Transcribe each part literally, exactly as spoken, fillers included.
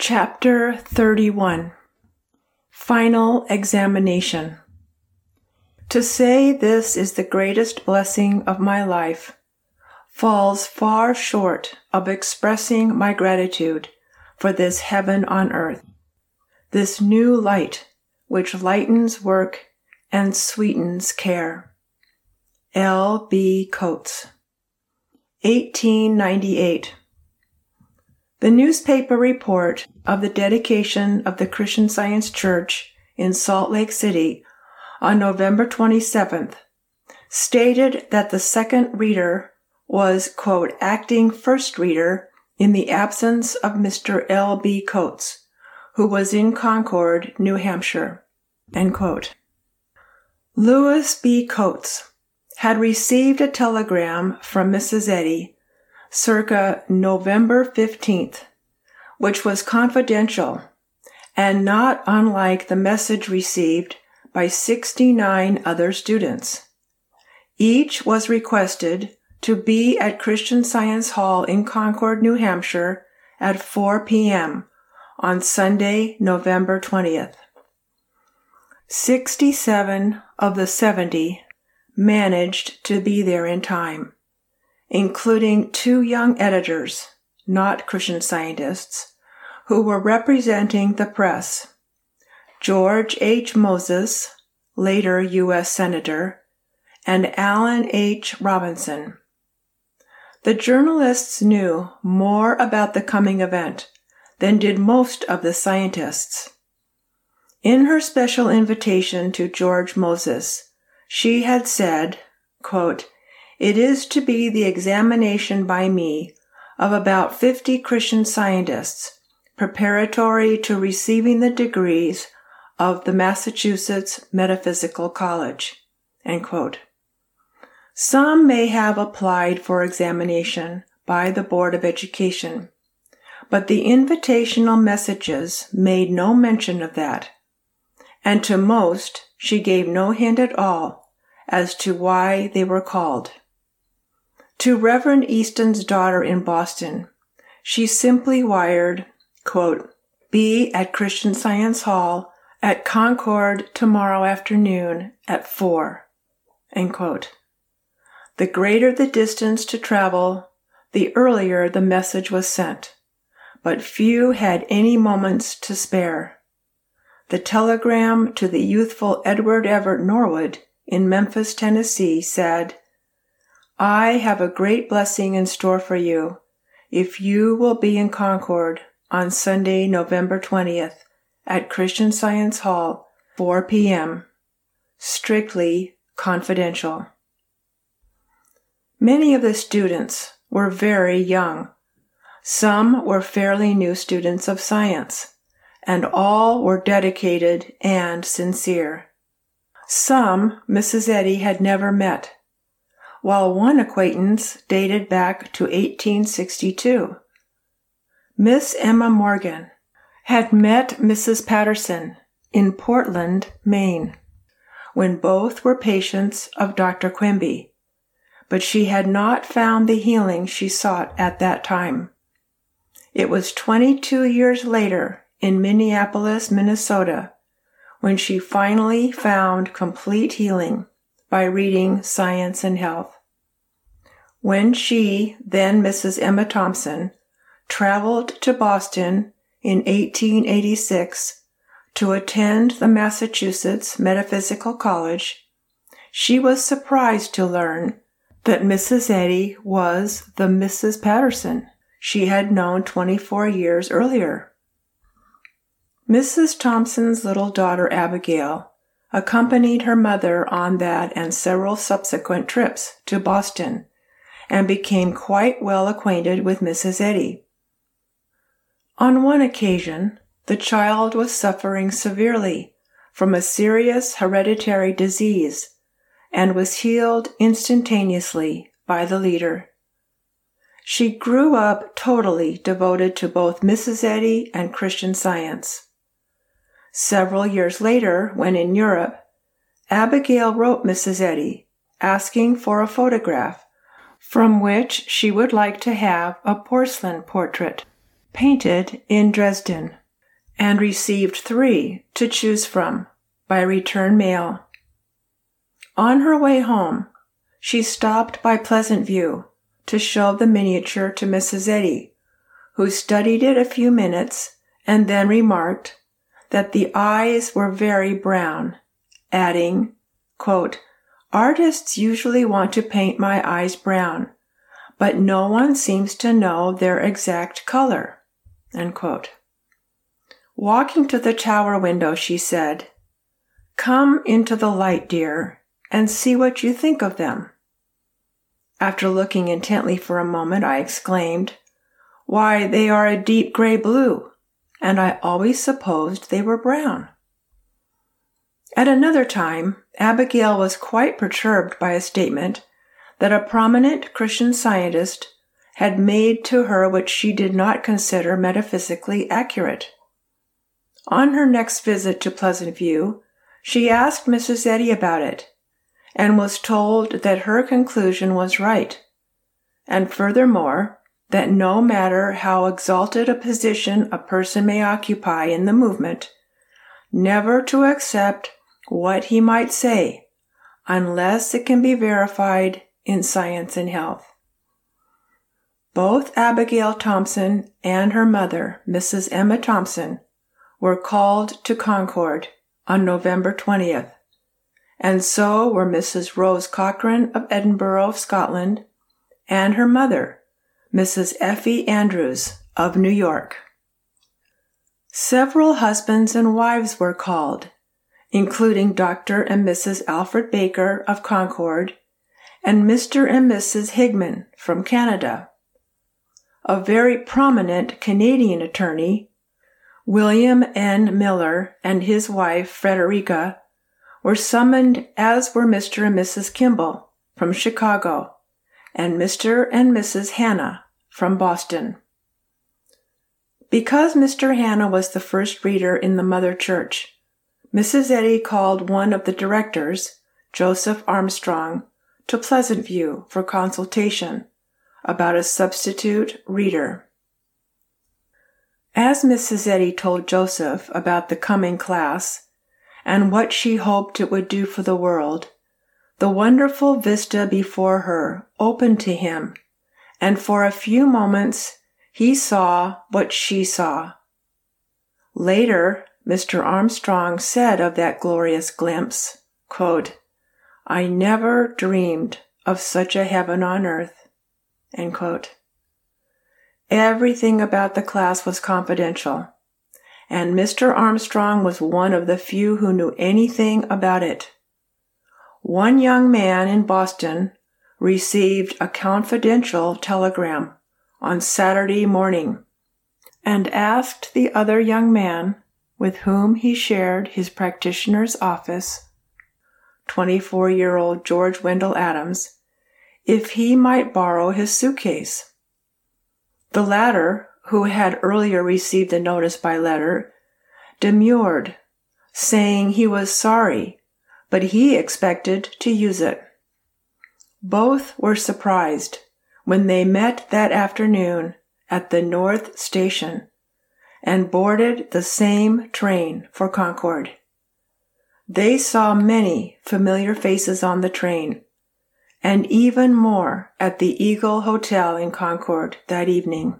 Chapter thirty-one. Final Examination. To say this is the greatest blessing of my life falls far short of expressing my gratitude for this heaven on earth, this new light which lightens work and sweetens care. L. B. Coates. eighteen ninety-eight. The newspaper report of the dedication of the Christian Science Church in Salt Lake City on November twenty-seventh stated that the second reader was, quote, acting first reader in the absence of Mister L. B. Coates, who was in Concord, New Hampshire, end quote. Louis B. Coates had received a telegram from Missus Eddy circa November fifteenth, which was confidential and not unlike the message received by sixty-nine other students. Each was requested to be at Christian Science Hall in Concord, New Hampshire at four p.m. on Sunday, November twentieth. sixty-seven of the seventy managed to be there in time, including two young editors, not Christian Scientists, who were representing the press, George H. Moses, later U S Senator, and Alan H. Robinson. The journalists knew more about the coming event than did most of the scientists. In her special invitation to George Moses, she had said, quote, "It is to be the examination by me of about fifty Christian Scientists preparatory to receiving the degrees of the Massachusetts Metaphysical College," end quote. Some may have applied for examination by the Board of Education, but the invitational messages made no mention of that, and to most she gave no hint at all as to why they were called. To Reverend Easton's daughter in Boston, she simply wired, quote, "Be at Christian Science Hall at Concord tomorrow afternoon at four," end quote. The greater the distance to travel, the earlier the message was sent, but few had any moments to spare. The telegram to the youthful Edward Everett Norwood in Memphis, Tennessee said, "I have a great blessing in store for you if you will be in Concord on Sunday, November twentieth at Christian Science Hall, four p.m. Strictly confidential." Many of the students were very young. Some were fairly new students of science, and all were dedicated and sincere. Some Missus Eddy had never met, while one acquaintance dated back to eighteen sixty-two. Miss Emma Morgan had met Missus Patterson in Portland, Maine, when both were patients of Doctor Quimby, but she had not found the healing she sought at that time. It was twenty-two years later in Minneapolis, Minnesota, when she finally found complete healing by reading Science and Health. When she, then Missus Emma Thompson, traveled to Boston in eighteen eighty-six to attend the Massachusetts Metaphysical College, she was surprised to learn that Missus Eddy was the Missus Patterson she had known twenty-four years earlier. Missus Thompson's little daughter Abigail accompanied her mother on that and several subsequent trips to Boston and became quite well acquainted with Missus Eddy. On one occasion, the child was suffering severely from a serious hereditary disease and was healed instantaneously by the leader. She grew up totally devoted to both Missus Eddy and Christian Science. Several years later, when in Europe, Abigail wrote Missus Eddy asking for a photograph from which she would like to have a porcelain portrait. painted in Dresden, and received three to choose from by return mail. On her way home, she stopped by Pleasant View to show the miniature to Missus Eddy, who studied it a few minutes and then remarked that the eyes were very brown, adding, quote, "Artists usually want to paint my eyes brown, but no one seems to know their exact color." End quote. Walking to the tower window, she said, "Come into the light, dear, and see what you think of them." After looking intently for a moment, I exclaimed, "Why, they are a deep gray blue, and I always supposed they were brown." At another time, Abigail was quite perturbed by a statement that a prominent Christian Scientist had made to her which she did not consider metaphysically accurate. On her next visit to Pleasant View, she asked Missus Eddy about it, and was told that her conclusion was right, and furthermore, that no matter how exalted a position a person may occupy in the movement, never to accept what he might say, unless it can be verified in science and health. Both Abigail Thompson and her mother, Missus Emma Thompson, were called to Concord on November twentieth, and so were Missus Rose Cochrane of Edinburgh, Scotland, and her mother, Missus Effie Andrews of New York. Several husbands and wives were called, including Doctor and Missus Alfred Baker of Concord and Mister and Missus Higman from Canada. A very prominent Canadian attorney, William N. Miller, and his wife, Frederica, were summoned, as were Mister and Missus Kimball from Chicago and Mister and Missus Hanna from Boston. Because Mister Hanna was the first reader in the Mother Church, Missus Eddy called one of the directors, Joseph Armstrong, to Pleasant View for consultation about a substitute reader. As Missus Eddy told Joseph about the coming class and what she hoped it would do for the world, the wonderful vista before her opened to him, and for a few moments he saw what she saw. Later, Mister Armstrong said of that glorious glimpse, quote, "I never dreamed of such a heaven on earth." End quote. Everything about the class was confidential, and Mister Armstrong was one of the few who knew anything about it. One young man in Boston received a confidential telegram on Saturday morning and asked the other young man with whom he shared his practitioner's office, twenty-four-year-old George Wendell Adams, if he might borrow his suitcase. The latter, who had earlier received the notice by letter, demurred, saying he was sorry, but he expected to use it. Both were surprised when they met that afternoon at the North Station and boarded the same train for Concord. They saw many familiar faces on the train, and even more at the Eagle Hotel in Concord that evening.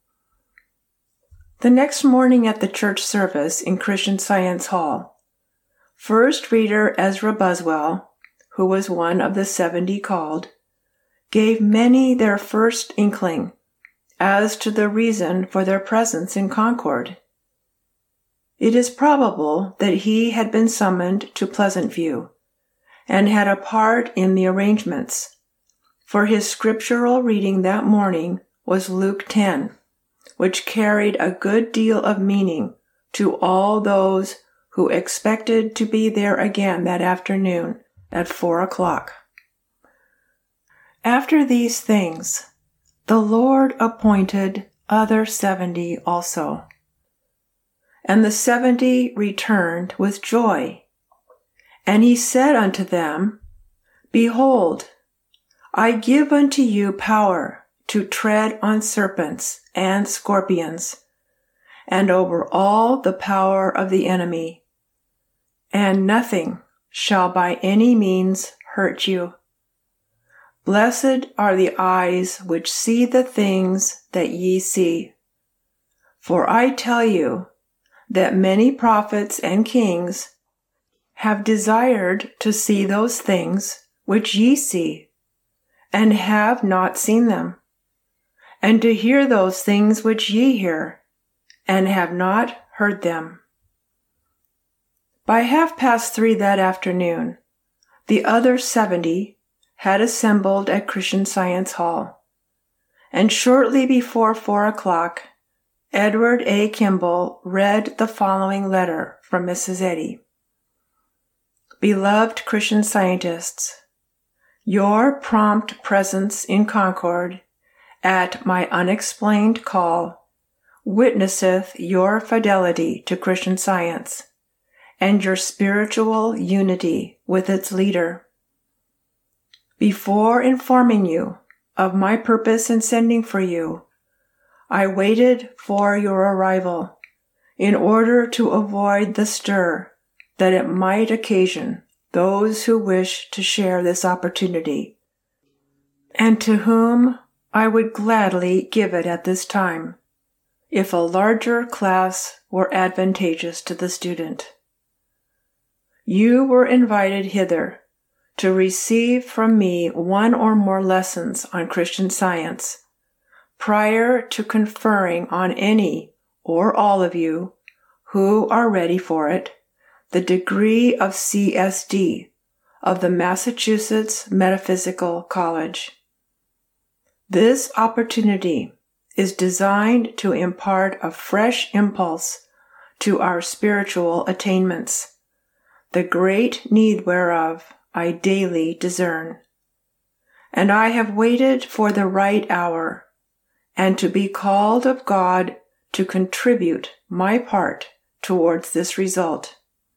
The next morning at the church service in Christian Science Hall, First Reader Ezra Buswell, who was one of the seventy called, gave many their first inkling as to the reason for their presence in Concord. It is probable that he had been summoned to Pleasant View and had a part in the arrangements, for his scriptural reading that morning was Luke ten, which carried a good deal of meaning to all those who expected to be there again that afternoon at four o'clock. After these things, the Lord appointed other seventy also. And the seventy returned with joy. And he said unto them, Behold, I give unto you power to tread on serpents and scorpions, and over all the power of the enemy, and nothing shall by any means hurt you. Blessed are the eyes which see the things that ye see. For I tell you that many prophets and kings have desired to see those things which ye see, and have not seen them, and to hear those things which ye hear, and have not heard them. By half past three that afternoon, the other seventy had assembled at Christian Science Hall, and shortly before four o'clock, Edward A. Kimball read the following letter from Missus Eddy. Beloved Christian Scientists, your prompt presence in Concord at my unexplained call witnesseth your fidelity to Christian Science and your spiritual unity with its leader. Before informing you of my purpose in sending for you, I waited for your arrival in order to avoid the stir that it might occasion those who wish to share this opportunity, and to whom I would gladly give it at this time, if a larger class were advantageous to the student. You were invited hither to receive from me one or more lessons on Christian Science, prior to conferring on any or all of you who are ready for it, the degree of C S D of the Massachusetts Metaphysical College. This opportunity is designed to impart a fresh impulse to our spiritual attainments, the great need whereof I daily discern. And I have waited for the right hour, and to be called of God to contribute my part towards this result.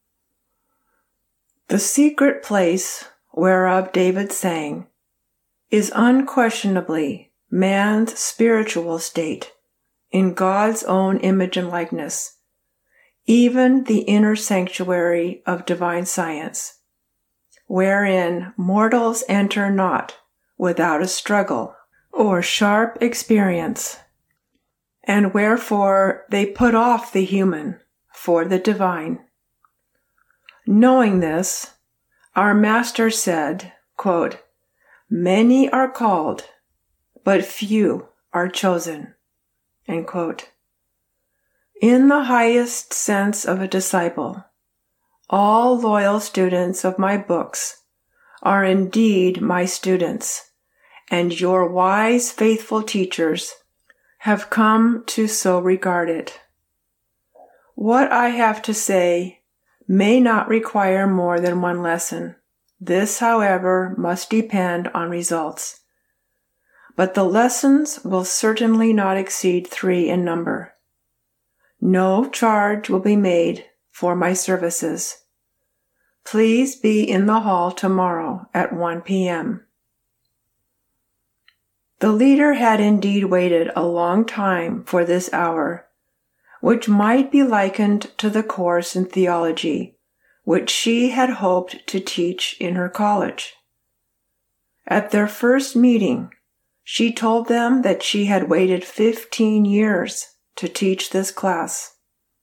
The secret place whereof David sang is unquestionably man's spiritual state in God's own image and likeness, even the inner sanctuary of divine science, wherein mortals enter not without a struggle or sharp experience, and wherefore they put off the human for the divine. Knowing this, our Master said, quote, "Many are called, but few are chosen." End quote. In the highest sense of a disciple, all loyal students of my books are indeed my students, and your wise, faithful teachers have come to so regard it. What I have to say may not require more than one lesson. This, however, must depend on results. But the lessons will certainly not exceed three in number. No charge will be made for my services. Please be in the hall tomorrow at one p.m. The leader had indeed waited a long time for this hour, which might be likened to the course in theology, which she had hoped to teach in her college. At their first meeting, she told them that she had waited fifteen years to teach this class.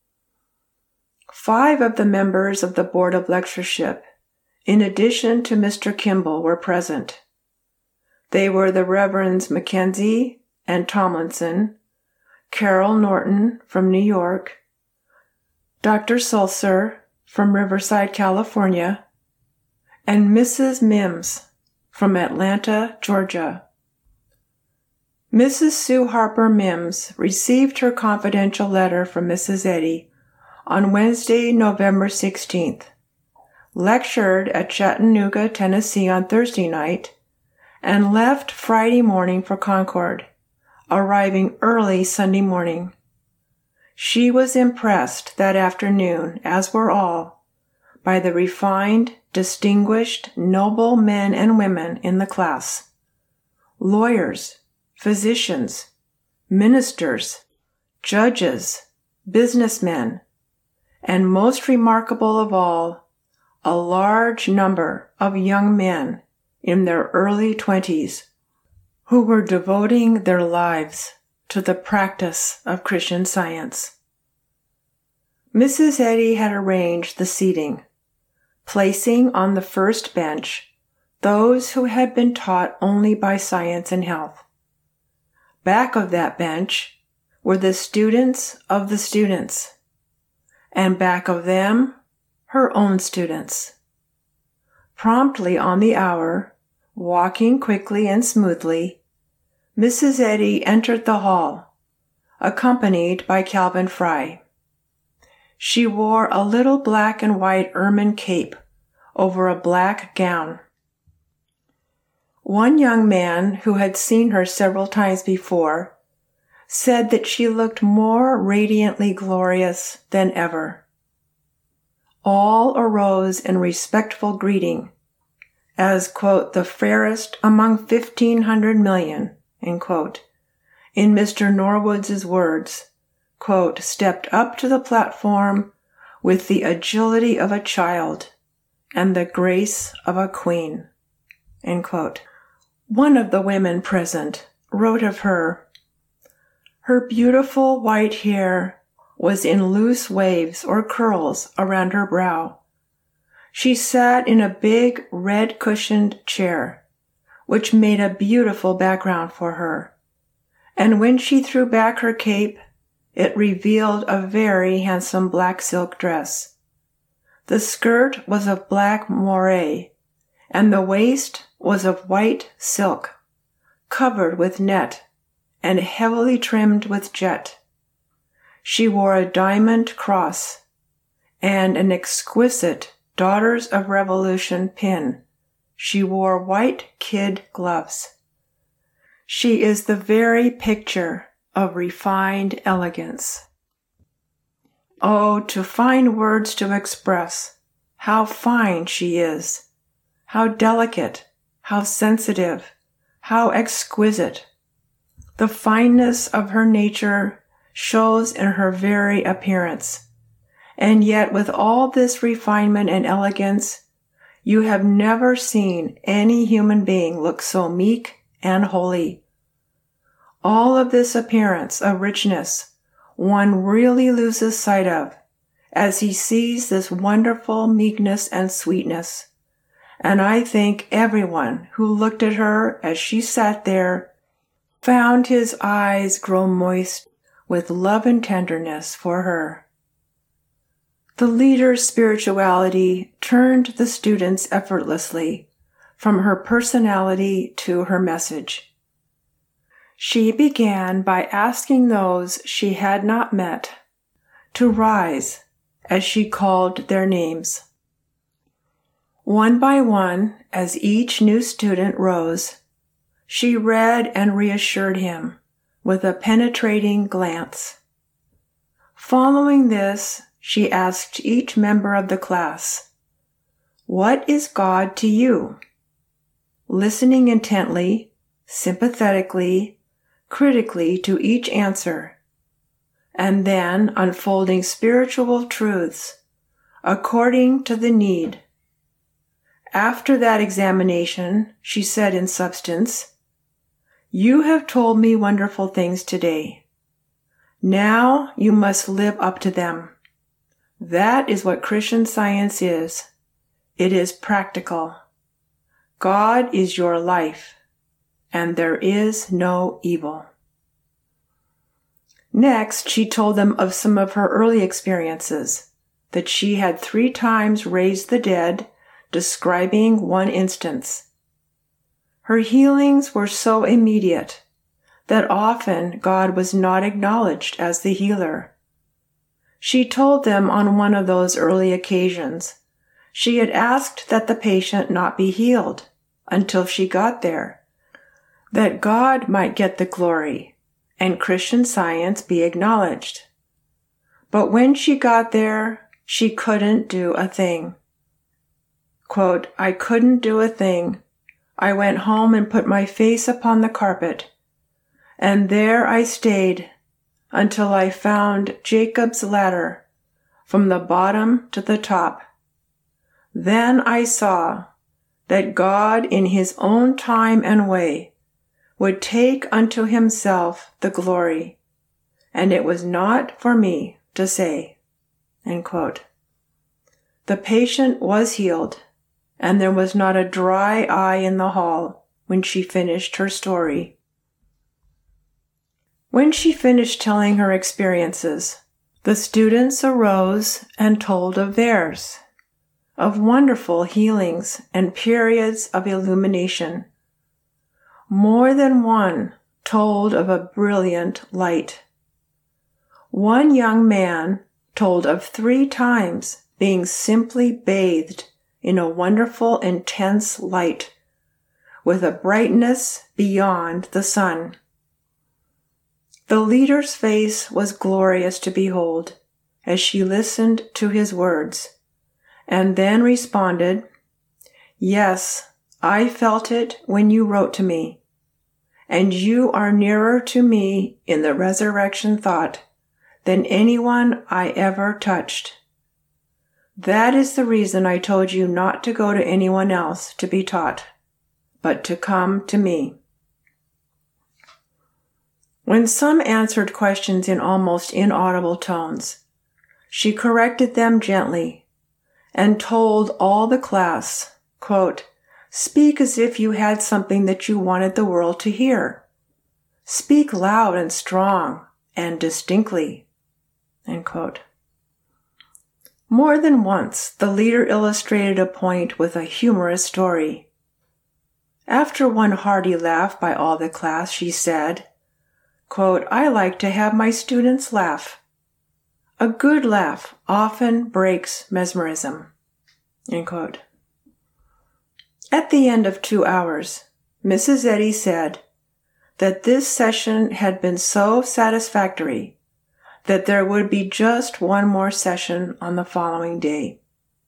Five of the members of the Board of Lectureship, in addition to Mister Kimball, were present. They were the Reverends Mackenzie and Tomlinson, Carol Norton from New York, Doctor Sulzer from Riverside, California, and Missus Mims from Atlanta, Georgia. Missus Sue Harper Mims received her confidential letter from Missus Eddy on Wednesday, November sixteenth, lectured at Chattanooga, Tennessee on Thursday night, and left Friday morning for Concord, arriving early Sunday morning. She was impressed that afternoon, as were all, by the refined, distinguished, noble men and women in the class. Lawyers, physicians, ministers, judges, businessmen, and most remarkable of all, a large number of young men in their early twenties who were devoting their lives to the practice of Christian Science. Missus Eddy had arranged the seating, placing on the first bench those who had been taught only by science and health. Back of that bench were the students of the students, and back of them, her own students. Promptly on the hour, walking quickly and smoothly, Missus Eddy entered the hall, accompanied by Calvin Fry. She wore a little black and white ermine cape over a black gown. One young man who had seen her several times before said that she looked more radiantly glorious than ever. All arose in respectful greeting as, quote, the fairest among fifteen hundred million, end quote, in Mister Norwood's words, quote, stepped up to the platform with the agility of a child and the grace of a queen, end quote. One of the women present wrote of her, her beautiful white hair was in loose waves or curls around her brow. She sat in a big red-cushioned chair, which made a beautiful background for her, and when she threw back her cape, it revealed a very handsome black silk dress. The skirt was of black moire, and the waist was of white silk, covered with net and heavily trimmed with jet. She wore a diamond cross and an exquisite Daughters of Revolution pin. She wore white kid gloves. She is the very picture of refined elegance. Oh, to find words to express how fine she is, how delicate, how sensitive, how exquisite. The fineness of her nature shows in her very appearance. And yet with all this refinement and elegance, you have never seen any human being look so meek and holy. All of this appearance of richness one really loses sight of as he sees this wonderful meekness and sweetness. And I think everyone who looked at her as she sat there found his eyes grow moist with love and tenderness for her. The leader's spirituality turned the students effortlessly from her personality to her message. She began by asking those she had not met to rise as she called their names. One by one, as each new student rose, she read and reassured him with a penetrating glance. Following this, she asked each member of the class, "What is God to you?" Listening intently, sympathetically, critically to each answer, and then unfolding spiritual truths according to the need. After that examination, she said in substance, "You have told me wonderful things today. Now you must live up to them. That is what Christian Science is. It is practical. God is your life, and there is no evil." Next, she told them of some of her early experiences, that she had three times raised the dead, describing one instance. Her healings were so immediate that often God was not acknowledged as the healer. She told them on one of those early occasions she had asked that the patient not be healed until she got there, that God might get the glory and Christian Science be acknowledged. But when she got there, she couldn't do a thing. Quote, "I couldn't do a thing. I went home and put my face upon the carpet, and there I stayed until I found Jacob's ladder from the bottom to the top. Then I saw that God in his own time and way would take unto himself the glory, and it was not for me to say." End quote. The patient was healed, and there was not a dry eye in the hall when she finished her story. When she finished telling her experiences, the students arose and told of theirs, of wonderful healings and periods of illumination. More than one told of a brilliant light. One young man told of three times being simply bathed in a wonderful, intense light, with a brightness beyond the sun. The leader's face was glorious to behold as she listened to his words, and then responded, "Yes, I felt it when you wrote to me, and you are nearer to me in the resurrection thought than anyone I ever touched. That is the reason I told you not to go to anyone else to be taught, but to come to me." When some answered questions in almost inaudible tones, she corrected them gently and told all the class, quote, "Speak as if you had something that you wanted the world to hear. Speak loud and strong and distinctly." End quote. More than once, the leader illustrated a point with a humorous story. After one hearty laugh by all the class, she said, quote, "I like to have my students laugh. A good laugh often breaks mesmerism." End quote. At the end of two hours, Missus Eddy said that this session had been so satisfactory that there would be just one more session on the following day.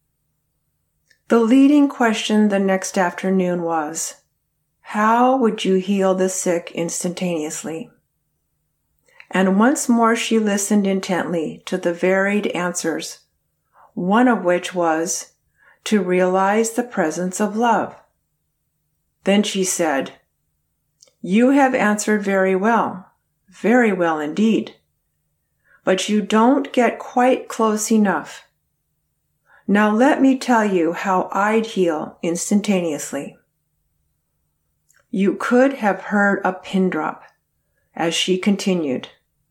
The leading question the next afternoon was, how would you heal the sick instantaneously? And once more she listened intently to the varied answers, one of which was to realize the presence of love. Then she said, "You have answered very well, very well indeed. But you don't get quite close enough. Now let me tell you how I'd heal instantaneously." You could have heard a pin drop as she continued.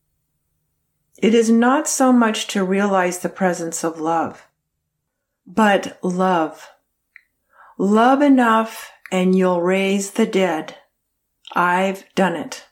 It is not so much to realize the presence of love, but love. Love enough and you'll raise the dead. I've done it.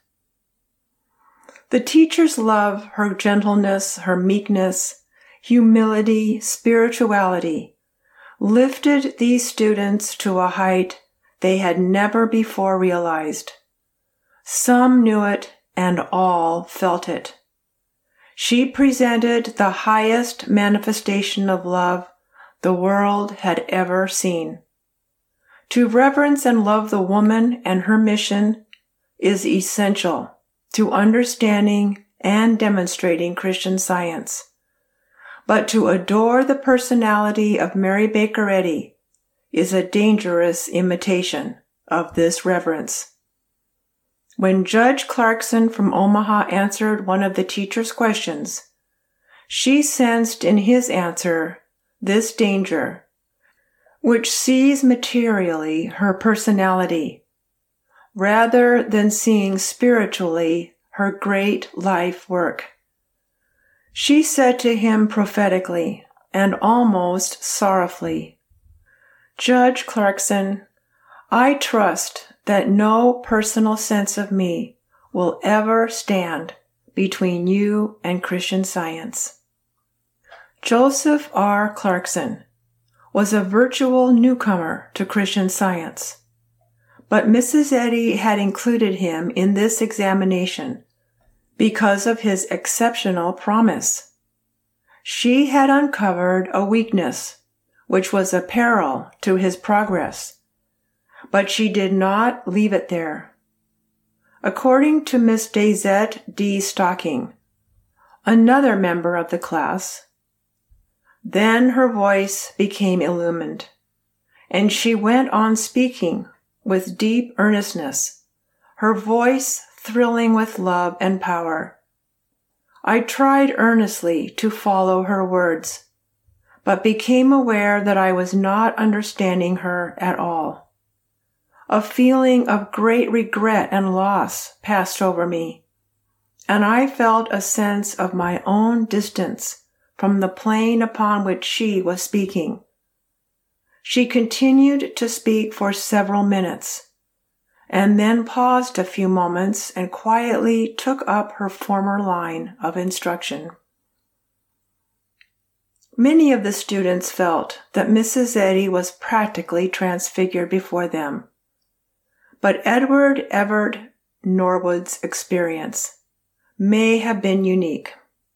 The teacher's love, her gentleness, her meekness, humility, spirituality, lifted these students to a height they had never before realized. Some knew it, and all felt it. She presented the highest manifestation of love the world had ever seen. To reverence and love the woman and her mission is essential to understanding and demonstrating Christian Science. But to adore the personality of Mary Baker Eddy is a dangerous imitation of this reverence. When Judge Clarkson from Omaha answered one of the teacher's questions, she sensed in his answer this danger, which sees materially her personality, rather than seeing spiritually her great life work. She said to him prophetically and almost sorrowfully, "Judge Clarkson, I trust that no personal sense of me will ever stand between you and Christian Science." Joseph R. Clarkson was a virtual newcomer to Christian Science, but Missus Eddy had included him in this examination because of his exceptional promise. She had uncovered a weakness which was a peril to his progress, but she did not leave it there. According to Miss Daisette D. Stocking, another member of the class. Then her voice became illumined, and she went on speaking with deep earnestness, her voice thrilling with love and power. I tried earnestly to follow her words, but became aware that I was not understanding her at all. A feeling of great regret and loss passed over me, and I felt a sense of my own distance from the plane upon which she was speaking. She continued to speak for several minutes, and then paused a few moments and quietly took up her former line of instruction. Many of the students felt that Missus Eddy was practically transfigured before them, but Edward Everett Norwood's experience may have been unique.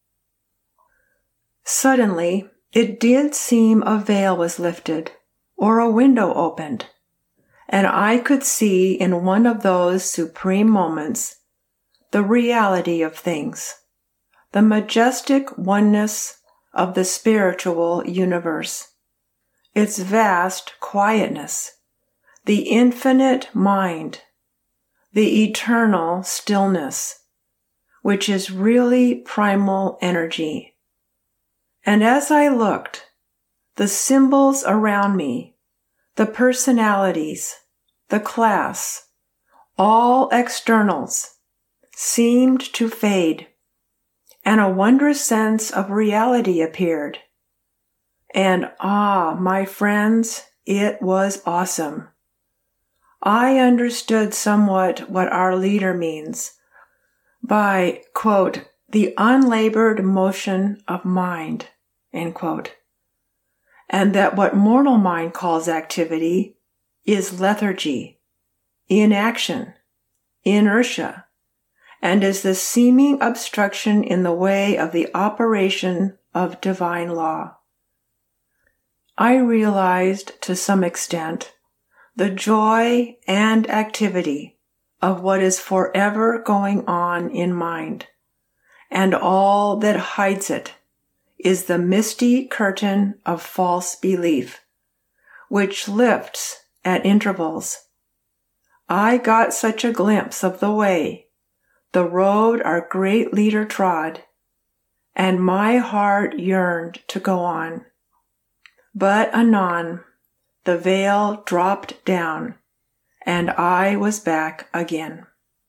Suddenly, it did seem a veil was lifted, or a window opened, and I could see in one of those supreme moments the reality of things, the majestic oneness of the spiritual universe, its vast quietness, the infinite mind, the eternal stillness, which is really primal energy. And as I looked, the symbols around me, the personalities, the class, all externals, seemed to fade, and a wondrous sense of reality appeared. And ah, my friends, it was awesome. I understood somewhat what our leader means by, quote, the unlabored motion of mind, end quote. And that what mortal mind calls activity is lethargy, inaction, inertia, and is the seeming obstruction in the way of the operation of divine law. I realized to some extent the joy and activity of what is forever going on in mind, and all that hides it is the misty curtain of false belief, which lifts at intervals. I got such a glimpse of the way, the road our great leader trod, and my heart yearned to go on. But anon, the veil dropped down, and I was back again.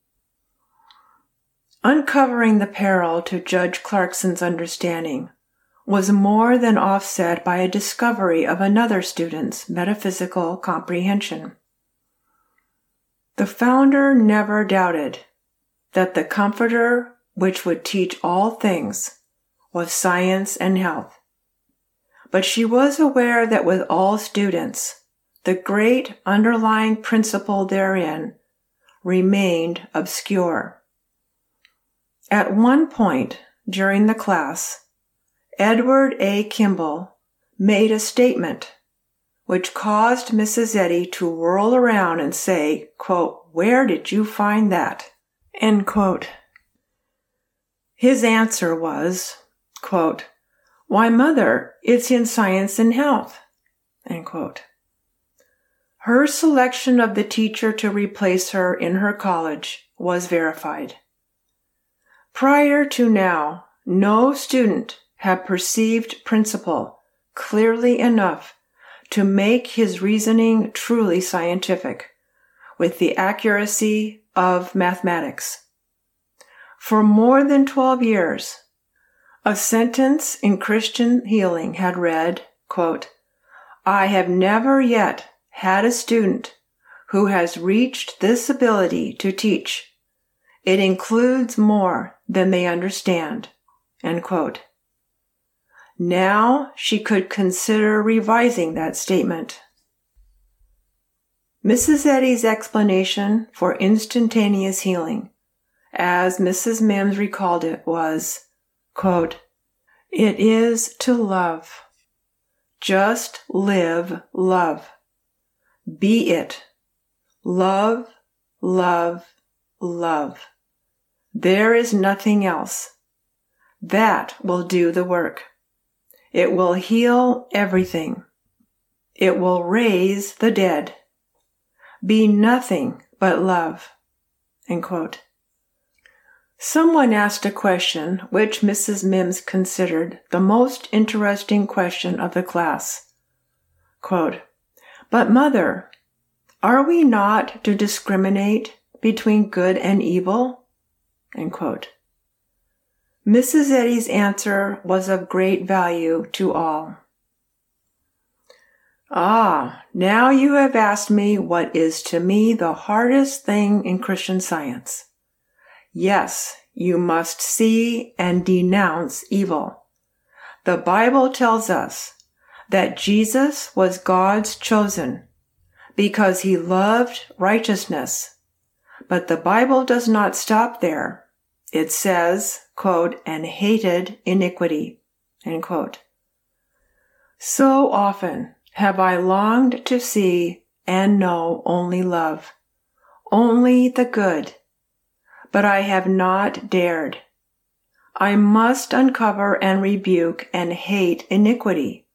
Uncovering the peril to Judge Clarkson's understanding was more than offset by a discovery of another student's metaphysical comprehension. The founder never doubted that the Comforter which would teach all things was science and health, but she was aware that with all students, the great underlying principle therein remained obscure. At one point during the class, Edward A. Kimball made a statement which caused Missus Eddy to whirl around and say, quote, "Where did you find that?" End quote. His answer was, quote, "Why, Mother, it's in Science and Health." End quote. Her selection of the teacher to replace her in her college was verified. Prior to now, no student had perceived principle clearly enough to make his reasoning truly scientific, with the accuracy of mathematics. For more than twelve years, a sentence in Christian Healing had read, quote, "I have never yet had a student who has reached this ability to teach. It includes more than they understand." End quote. Now she could consider revising that statement. Missus Eddy's explanation for instantaneous healing, as Missus Mims recalled it, was, quote, "It is to love. Just live love. Be it. Love, love, love. There is nothing else. That will do the work. It will heal everything. It will raise the dead. Be nothing but love." End quote. Someone asked a question which Missus Mims considered the most interesting question of the class. Quote, "But Mother, are we not to discriminate between good and evil?" End quote. Missus Eddy's answer was of great value to all. "Ah, now you have asked me what is to me the hardest thing in Christian Science. Yes, you must see and denounce evil. The Bible tells us that Jesus was God's chosen because he loved righteousness. But the Bible does not stop there. It says, quote, and hated iniquity, end quote. So often have I longed to see and know only love, only the good, but I have not dared. I must uncover and rebuke and hate iniquity.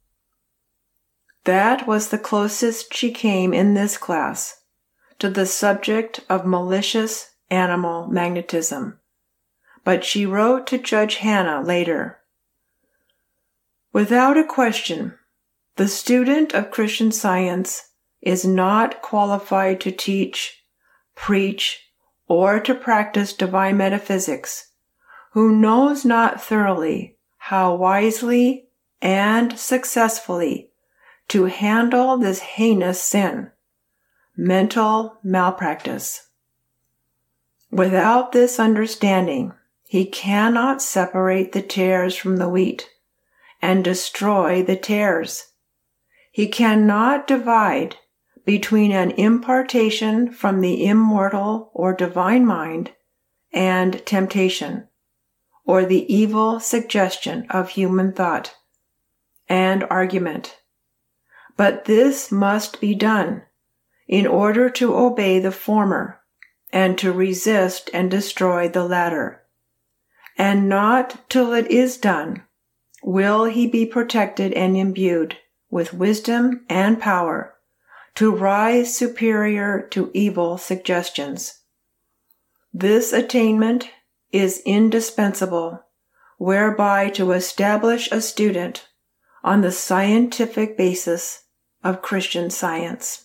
That was the closest she came in this class to the subject of malicious animal magnetism. But she wrote to Judge Hanna later, "Without a question, the student of Christian Science is not qualified to teach, preach, or to practice divine metaphysics, who knows not thoroughly how wisely and successfully to handle this heinous sin, mental malpractice. Without this understanding, he cannot separate the tares from the wheat and destroy the tares. He cannot divide between an impartation from the immortal or divine mind and temptation, or the evil suggestion of human thought and argument. But this must be done in order to obey the former and to resist and destroy the latter. And not till it is done will he be protected and imbued with wisdom and power to rise superior to evil suggestions. This attainment is indispensable, whereby to establish a student on the scientific basis of Christian Science."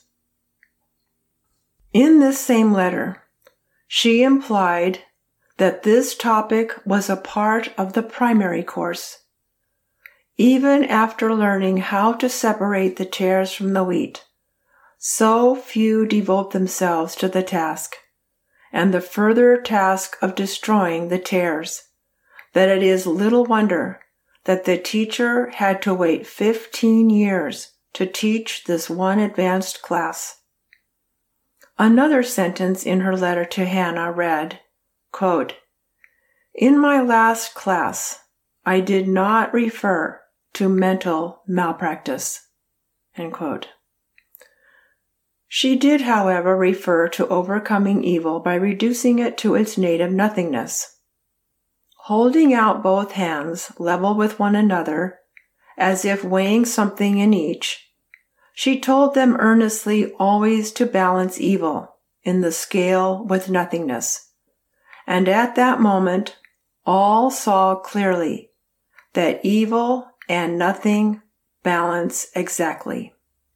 In this same letter, she implied that this topic was a part of the primary course. Even after learning how to separate the tares from the wheat, so few devote themselves to the task, and the further task of destroying the tares, that it is little wonder that the teacher had to wait fifteen years to teach this one advanced class. Another sentence in her letter to Hannah read, quote, "In my last class, I did not refer to mental malpractice." End quote. She did, however, refer to overcoming evil by reducing it to its native nothingness. Holding out both hands level with one another, as if weighing something in each, she told them earnestly always to balance evil in the scale with nothingness. And at that moment, all saw clearly that evil and nothing balance exactly.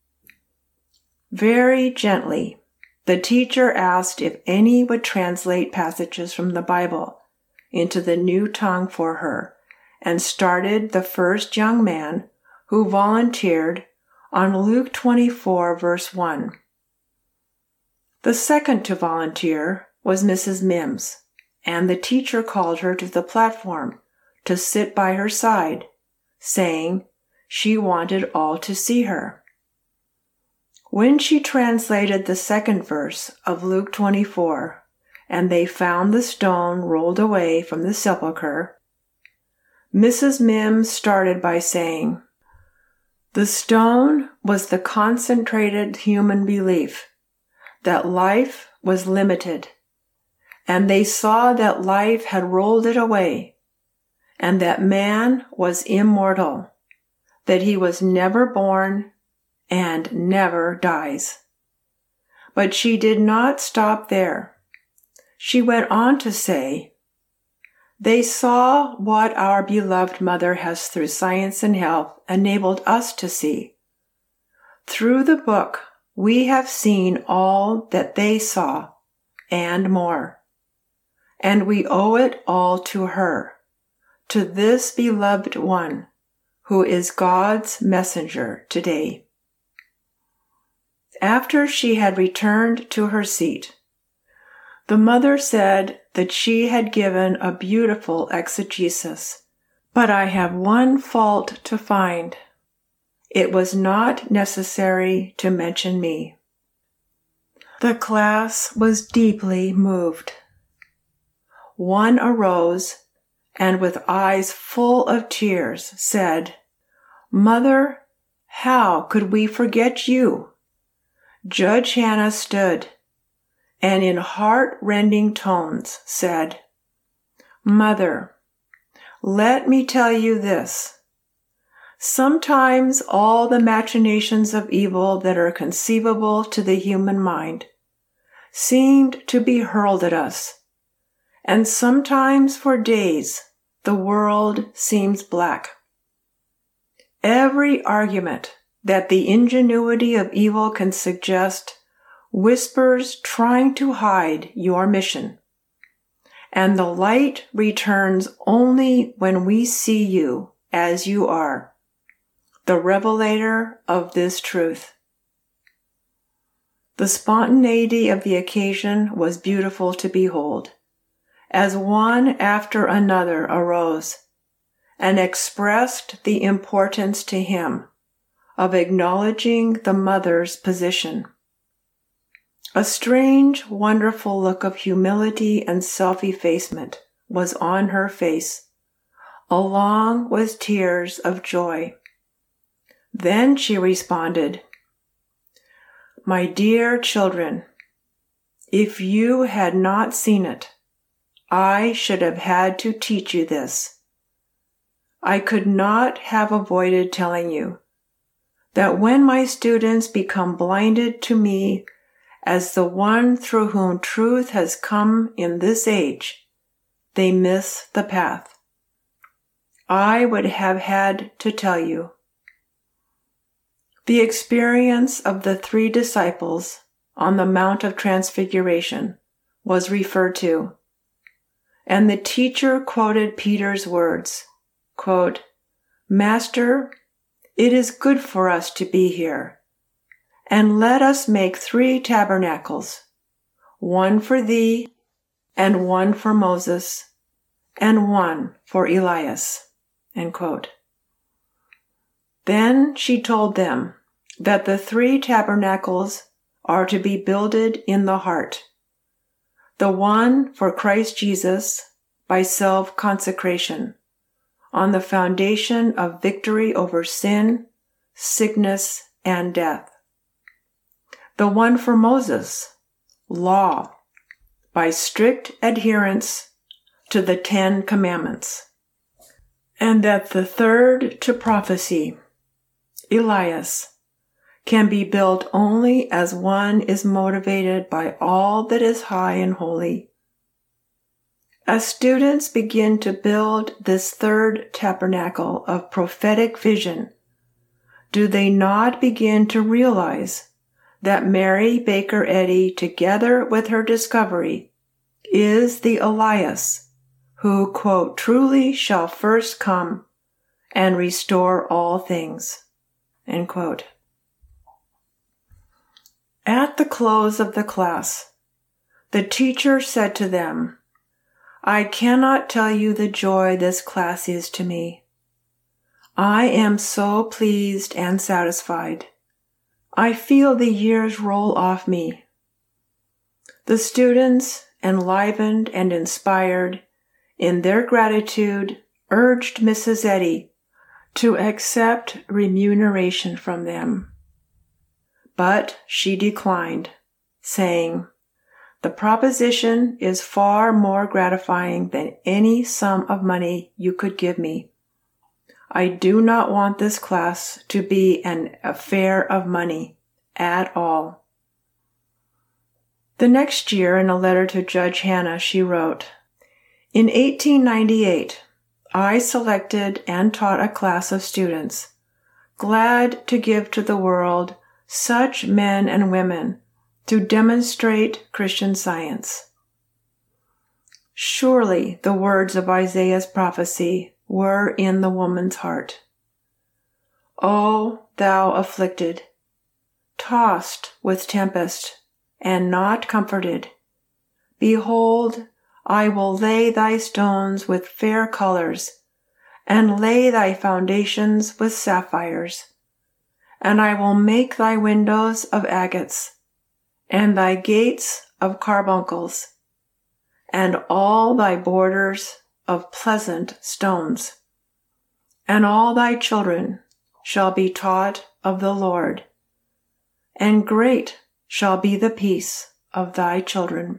Very gently, the teacher asked if any would translate passages from the Bible into the new tongue for her, and started the first young man who volunteered on Luke twenty-four, verse one. The second to volunteer was Missus Mims, and the teacher called her to the platform to sit by her side, saying she wanted all to see her. When she translated the second verse of Luke twenty-four, and they found the stone rolled away from the sepulchre, Missus Mims started by saying, "The stone was the concentrated human belief that life was limited, and they saw that life had rolled it away, and that man was immortal, that he was never born and never dies. But she did not stop there. She went on to say, they saw what our beloved mother has through science and health enabled us to see. Through the book, we have seen all that they saw and more. And we owe it all to her, to this beloved one, who is God's messenger today. After she had returned to her seat, the mother said that she had given a beautiful exegesis, but I have one fault to find. It was not necessary to mention me. The class was deeply moved. One arose and with eyes full of tears said, Mother, how could we forget you? Judge Hannah stood and in heart-rending tones said, Mother, let me tell you this. Sometimes all the machinations of evil that are conceivable to the human mind seemed to be hurled at us, and sometimes for days the world seems black. Every argument that the ingenuity of evil can suggest whispers trying to hide your mission, and the light returns only when we see you as you are, the revelator of this truth. The spontaneity of the occasion was beautiful to behold, as one after another arose and expressed the importance to him of acknowledging the mother's position. A strange, wonderful look of humility and self-effacement was on her face, along with tears of joy. Then she responded, My dear children, if you had not seen it, I should have had to teach you this. I could not have avoided telling you that when my students become blinded to me as the one through whom truth has come in this age, they miss the path. I would have had to tell you. The experience of the three disciples on the Mount of Transfiguration was referred to, and the teacher quoted Peter's words, quote, Master, it is good for us to be here, and let us make three tabernacles, one for thee, and one for Moses, and one for Elias. End quote. Then she told them that the three tabernacles are to be builded in the heart, the one for Christ Jesus by self-consecration, on the foundation of victory over sin, sickness, and death. The one for Moses, law, by strict adherence to the Ten Commandments. And that the third to prophecy, Elias, can be built only as one is motivated by all that is high and holy. As students begin to build this third tabernacle of prophetic vision, do they not begin to realize that Mary Baker Eddy, together with her discovery, is the Elias who, quote, truly shall first come and restore all things, end quote. At the close of the class, the teacher said to them, I cannot tell you the joy this class is to me. I am so pleased and satisfied. I feel the years roll off me. The students, enlivened and inspired in their gratitude, urged Missus Eddy to accept remuneration from them. But she declined, saying, The proposition is far more gratifying than any sum of money you could give me. I do not want this class to be an affair of money at all." The next year, in a letter to Judge Hanna, she wrote, "In eighteen ninety-eight, I selected and taught a class of students, glad to give to the world such men and women to demonstrate Christian Science." Surely the words of Isaiah's prophecy were in the woman's heart. "O thou afflicted, tossed with tempest, and not comforted, behold, I will lay thy stones with fair colors, and lay thy foundations with sapphires, and I will make thy windows of agates, and thy gates of carbuncles, and all thy borders of pleasant stones. And all thy children shall be taught of the Lord, and great shall be the peace of thy children."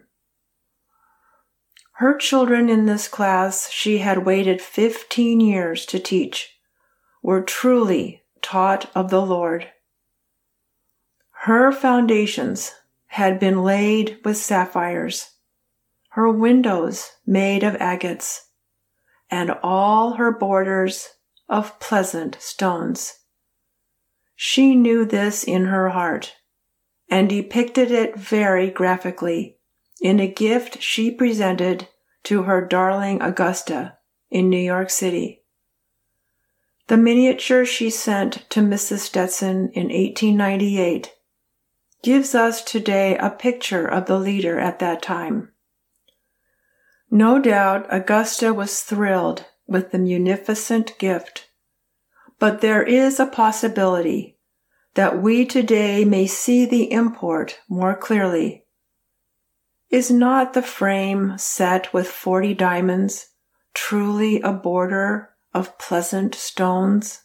Her children in this class she had waited fifteen years to teach were truly taught of the Lord. Her foundations had been laid with sapphires, her windows made of agates, and all her borders of pleasant stones. She knew this in her heart, and depicted it very graphically in a gift she presented to her darling Augusta in New York City. The miniature she sent to Missus Stetson in eighteen ninety-eight gives us today a picture of the leader at that time. No doubt Augusta was thrilled with the munificent gift, but there is a possibility that we today may see the import more clearly. Is not the frame set with forty diamonds truly a border of pleasant stones?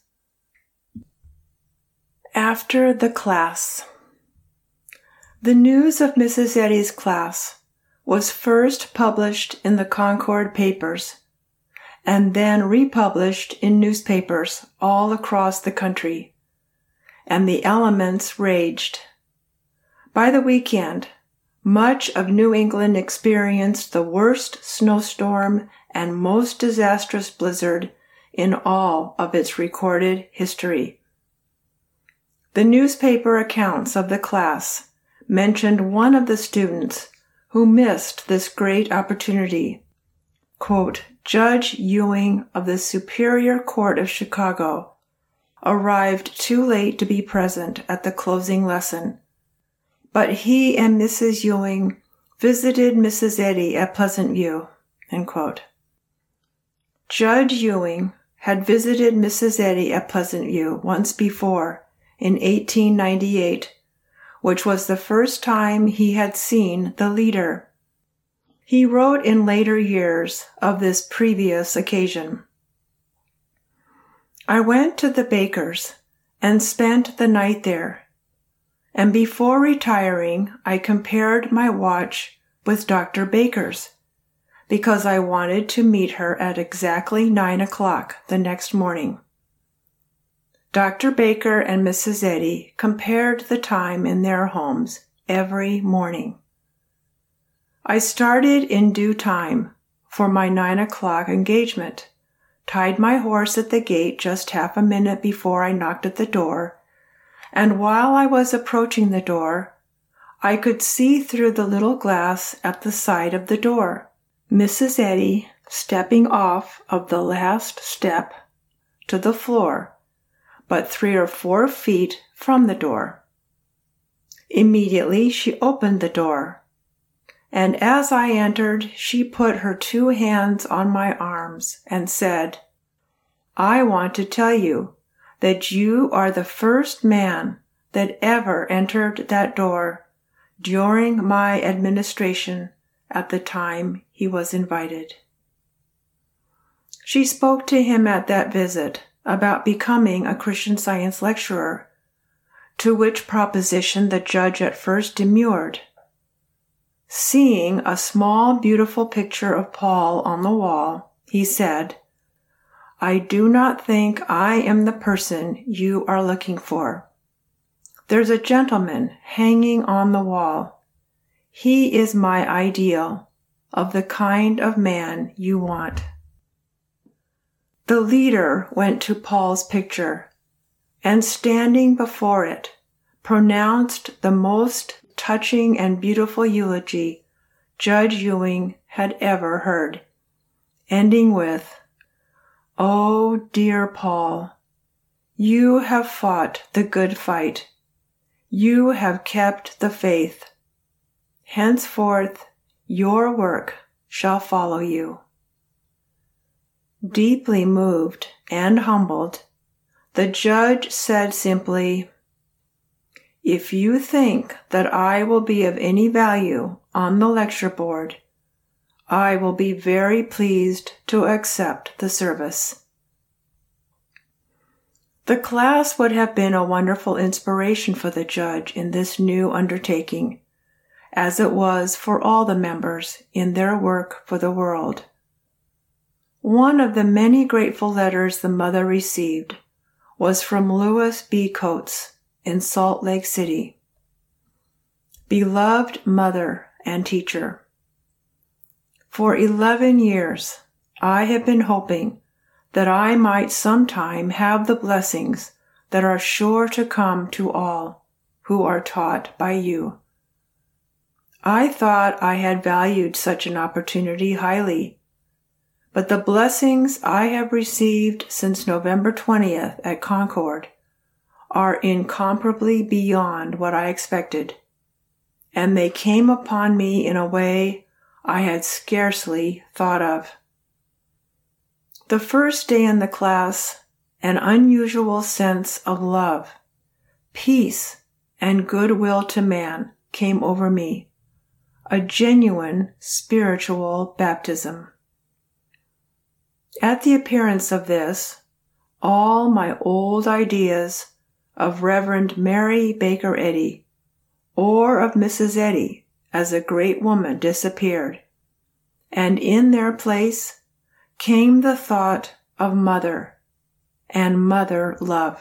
After the class. The news of Missus Eddy's class was first published in the Concord papers and then republished in newspapers all across the country, and the elements raged. By the weekend, much of New England experienced the worst snowstorm and most disastrous blizzard in all of its recorded history. The newspaper accounts of the class mentioned one of the students who missed this great opportunity. Quote, "Judge Ewing of the Superior Court of Chicago arrived too late to be present at the closing lesson, but he and Missus Ewing visited Missus Eddy at Pleasant View." End quote. Judge Ewing had visited Missus Eddy at Pleasant View once before in eighteen ninety-eight, which was the first time he had seen the leader. He wrote in later years of this previous occasion, "I went to the baker's and spent the night there, and before retiring I compared my watch with Doctor Baker's, because I wanted to meet her at exactly nine o'clock the next morning." Doctor Baker and Missus Eddy compared the time in their homes every morning. "I started in due time for my nine o'clock engagement, tied my horse at the gate just half a minute before I knocked at the door, and while I was approaching the door, I could see through the little glass at the side of the door Missus Eddy stepping off of the last step to the floor, but three or four feet from the door. Immediately she opened the door, and as I entered, she put her two hands on my arms and said, 'I want to tell you that you are the first man that ever entered that door during my administration at the time he was invited.'" She spoke to him at that visit about becoming a Christian Science lecturer, to which proposition the judge at first demurred. Seeing a small, beautiful picture of Paul on the wall, he said, "I do not think I am the person you are looking for. There's a gentleman hanging on the wall. He is my ideal of the kind of man you want." The leader went to Paul's picture and, standing before it, pronounced the most touching and beautiful eulogy Judge Ewing had ever heard, ending with, "Oh, dear Paul, you have fought the good fight. You have kept the faith. Henceforth, your work shall follow you." Deeply moved and humbled, the judge said simply, "If you think that I will be of any value on the lecture board, I will be very pleased to accept the service." The class would have been a wonderful inspiration for the judge in this new undertaking, as it was for all the members in their work for the world. One of the many grateful letters the mother received was from Louis B. Coates in Salt Lake City. "Beloved Mother and Teacher, for eleven years I have been hoping that I might sometime have the blessings that are sure to come to all who are taught by you. I thought I had valued such an opportunity highly, but the blessings I have received since November twentieth at Concord are incomparably beyond what I expected, and they came upon me in a way I had scarcely thought of. The first day in the class, an unusual sense of love, peace, and goodwill to man came over me, a genuine spiritual baptism. At the appearance of this, all my old ideas of Reverend Mary Baker Eddy, or of Missus Eddy as a great woman, disappeared, and in their place came the thought of mother and mother love.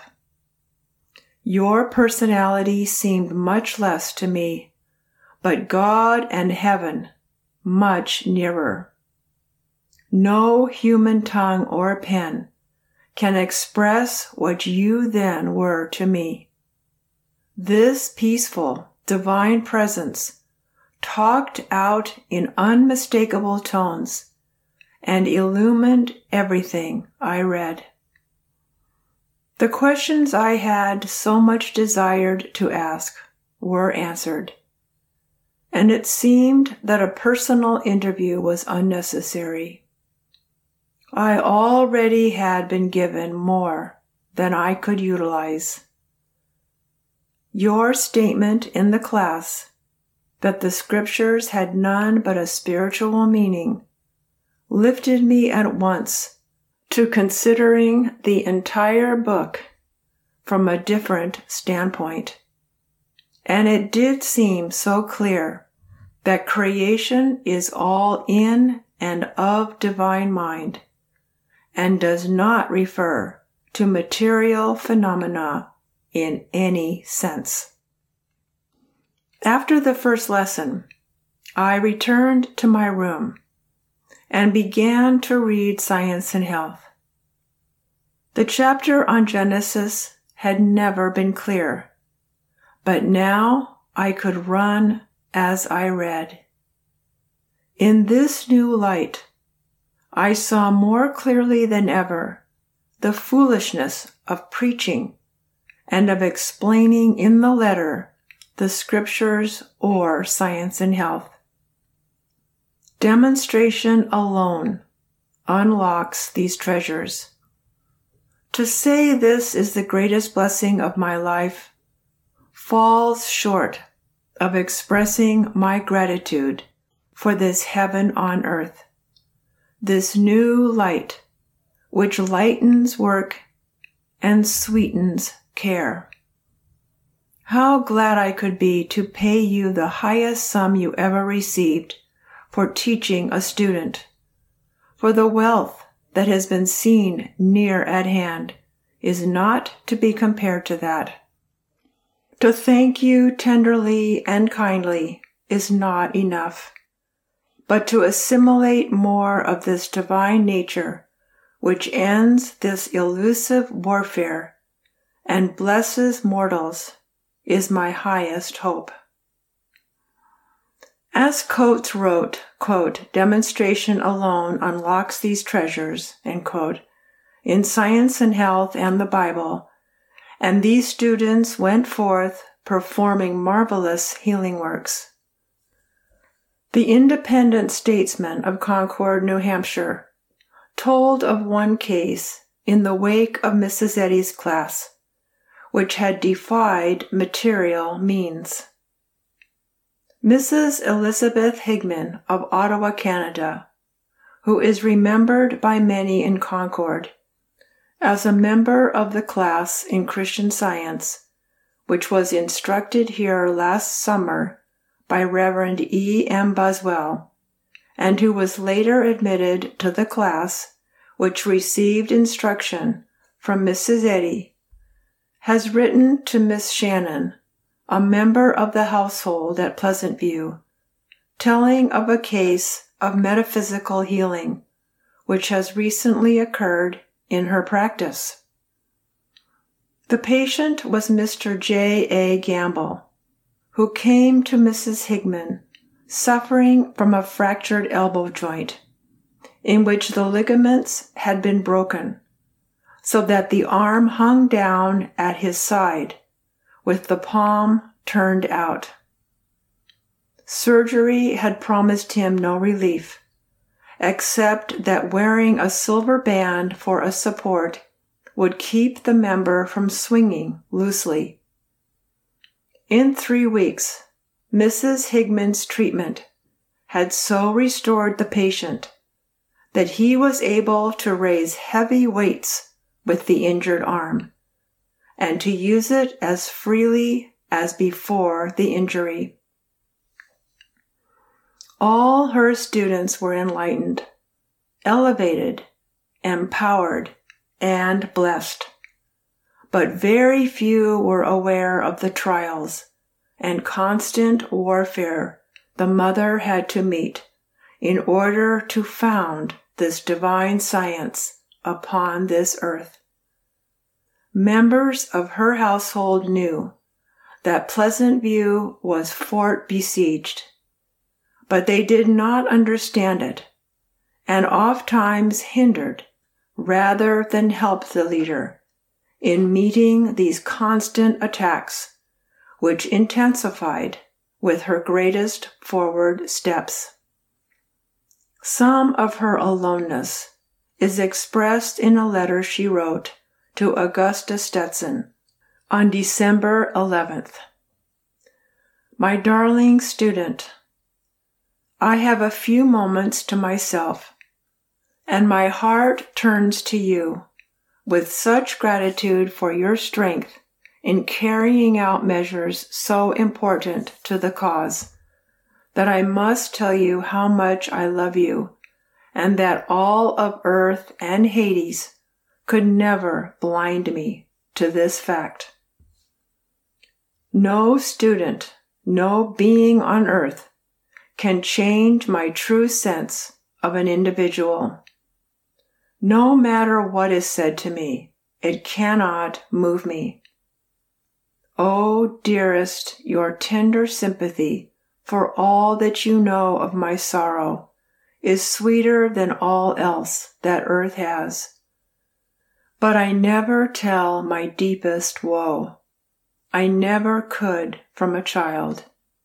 Your personality seemed much less to me, but God and heaven much nearer. No human tongue or pen can express what you then were to me. This peaceful, divine presence talked out in unmistakable tones and illumined everything I read. The questions I had so much desired to ask were answered, and it seemed that a personal interview was unnecessary. I already had been given more than I could utilize. Your statement in the class that the scriptures had none but a spiritual meaning lifted me at once to considering the entire book from a different standpoint. And it did seem so clear that creation is all in and of divine mind, and does not refer to material phenomena in any sense. After the first lesson, I returned to my room and began to read Science and Health. The chapter on Genesis had never been clear, but now I could run as I read. In this new light, I saw more clearly than ever the foolishness of preaching and of explaining in the letter the scriptures or Science and Health. Demonstration alone unlocks these treasures. To say this is the greatest blessing of my life falls short of expressing my gratitude for this heaven on earth, this new light which lightens work and sweetens care. How glad I could be to pay you the highest sum you ever received for teaching a student. For the wealth that has been seen near at hand is not to be compared to that. To thank you tenderly and kindly is not enough, but to assimilate more of this divine nature which ends this elusive warfare and blesses mortals is my highest hope. As Coates wrote, quote, "Demonstration alone unlocks these treasures," end quote, in Science and Health and the Bible, and these students went forth performing marvelous healing works. The Independent Statesman of Concord, New Hampshire, told of one case in the wake of Missus Eddy's class, which had defied material means. Missus Elizabeth Higman of Ottawa, Canada, who is remembered by many in Concord as a member of the class in Christian Science, which was instructed here last summer by Reverend E. M. Buswell, and who was later admitted to the class which received instruction from Missus Eddy, has written to Miss Shannon, a member of the household at Pleasant View, telling of a case of metaphysical healing which has recently occurred in her practice. The patient was Mister J. A. Gamble, who came to Missus Higman suffering from a fractured elbow joint, in which the ligaments had been broken, so that the arm hung down at his side, with the palm turned out. Surgery had promised him no relief, except that wearing a silver band for a support would keep the member from swinging loosely. In three weeks, Missus Higman's treatment had so restored the patient that he was able to raise heavy weights with the injured arm, and to use it as freely as before the injury. All her students were enlightened, elevated, empowered, and blessed, but very few were aware of the trials and constant warfare the mother had to meet in order to found this divine science upon this earth. Members of her household knew that Pleasant View was fort besieged, but they did not understand it, and ofttimes hindered rather than helped the leader in meeting these constant attacks, which intensified with her greatest forward steps. Some of her aloneness is expressed in a letter she wrote to Augusta Stetson on December eleventh. My darling student, I have a few moments to myself, and my heart turns to you with such gratitude for your strength in carrying out measures so important to the cause, that I must tell you how much I love you, and that all of earth and Hades could never blind me to this fact. No student, no being on earth can change my true sense of an individual. No matter what is said to me, it cannot move me. Oh, dearest, your tender sympathy for all that you know of my sorrow is sweeter than all else that earth has. But I never tell my deepest woe. I never could from a child.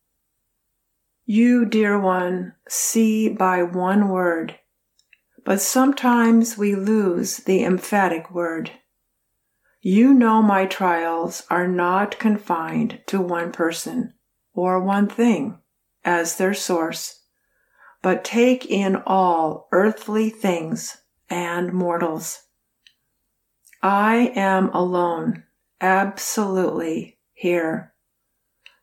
You, dear one, see by one word, but sometimes we lose the emphatic word. You know my trials are not confined to one person or one thing as their source, but take in all earthly things and mortals. I am alone, absolutely, here,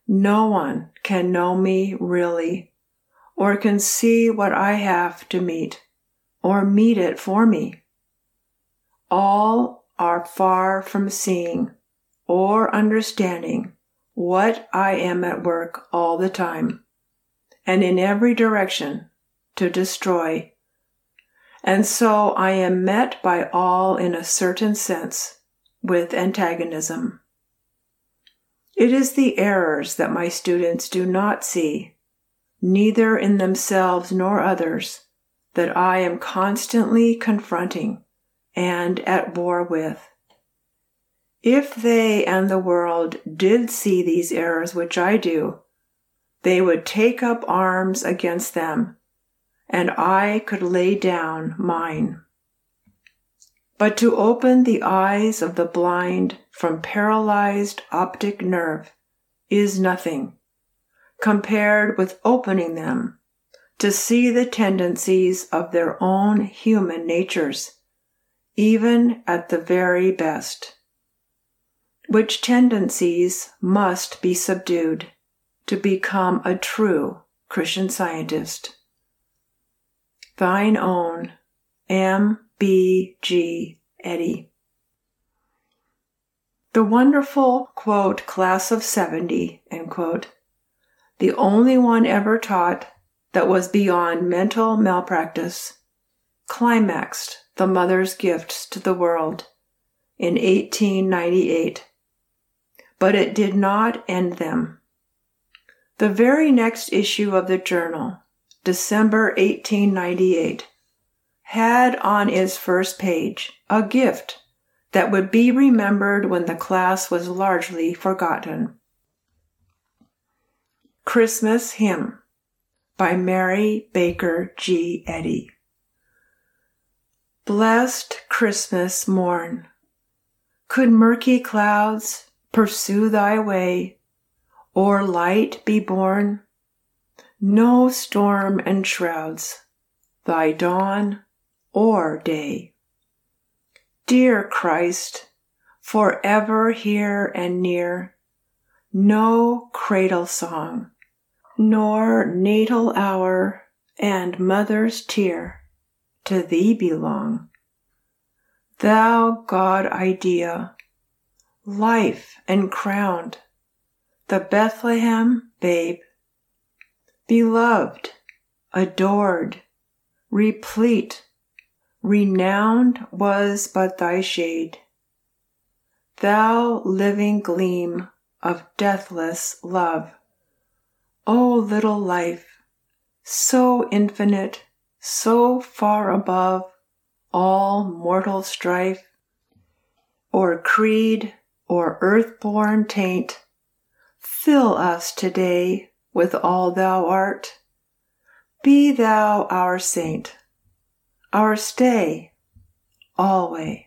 No one can know me really, or can see what I have to meet, or meet it for me. All are far from seeing or understanding what I am at work all the time, and in every direction, to destroy. And so I am met by all in a certain sense with antagonism. It is the errors that my students do not see, neither in themselves nor others, that I am constantly confronting and at war with. If they and the world did see these errors which I do, they would take up arms against them, and I could lay down mine. But to open the eyes of the blind from paralyzed optic nerve is nothing, compared with opening them to see the tendencies of their own human natures, even at the very best, which tendencies must be subdued to become a true Christian Scientist. Thine own M B G Eddy. The wonderful, quote, class of seventy, end quote, the only one ever taught that was beyond mental malpractice, climaxed the mother's gifts to the world in eighteen ninety-eight. But it did not end them. The very next issue of the journal, December eighteen ninety-eight, had on its first page a gift that would be remembered when the class was largely forgotten. Christmas Hymn by Mary Baker G. Eddy. Blessed Christmas morn, could murky clouds pursue thy way, or light be born, no storm enshrouds thy dawn or day. Dear Christ, forever here and near, no cradle song, nor natal hour and mother's tear to thee belong. Thou God idea, life encrowned, the Bethlehem babe, beloved, adored, replete, renowned was but thy shade. Thou living gleam of deathless love, O little life, so infinite, so far above all mortal strife, or creed, or earth-born taint, fill us today with all thou art. Be thou our saint, our stay, alway.